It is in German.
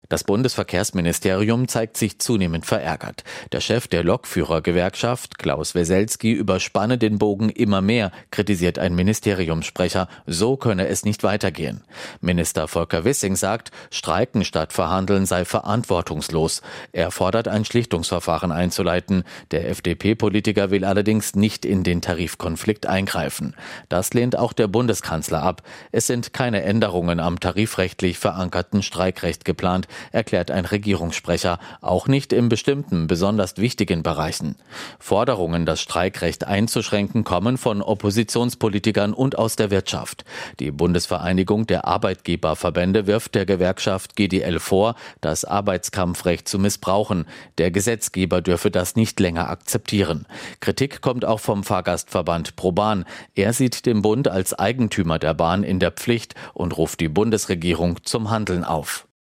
Das Bundesverkehrsministerium zeigt sich zunehmend verärgert. Der Chef der Lokführergewerkschaft, Klaus Weselski, überspanne den Bogen immer mehr, kritisiert ein Ministeriumssprecher. So könne es nicht weitergehen. Minister Volker Wissing sagt, Streiken statt Verhandeln sei verantwortungslos. Er fordert, ein Schlichtungsverfahren einzuleiten. Der FDP-Politiker will allerdings nicht in den Tarifkonflikt eingreifen. Das lehnt auch der Bundeskanzler ab. Es sind keine Änderungen am tarifrechtlich verankerten Streikrecht geplant, erklärt ein Regierungssprecher, auch nicht in bestimmten, besonders wichtigen Bereichen. Forderungen, das Streikrecht einzuschränken, kommen von Oppositionspolitikern und aus der Wirtschaft. Die Bundesvereinigung der Arbeitgeberverbände wirft der Gewerkschaft GdL vor, das Arbeitskampfrecht zu missbrauchen. Der Gesetzgeber dürfe das nicht länger akzeptieren. Kritik kommt auch vom Fahrgastverband ProBahn. Er sieht den Bund als Eigentümer der Bahn in der Pflicht und ruft die Bundesregierung zum Handeln auf.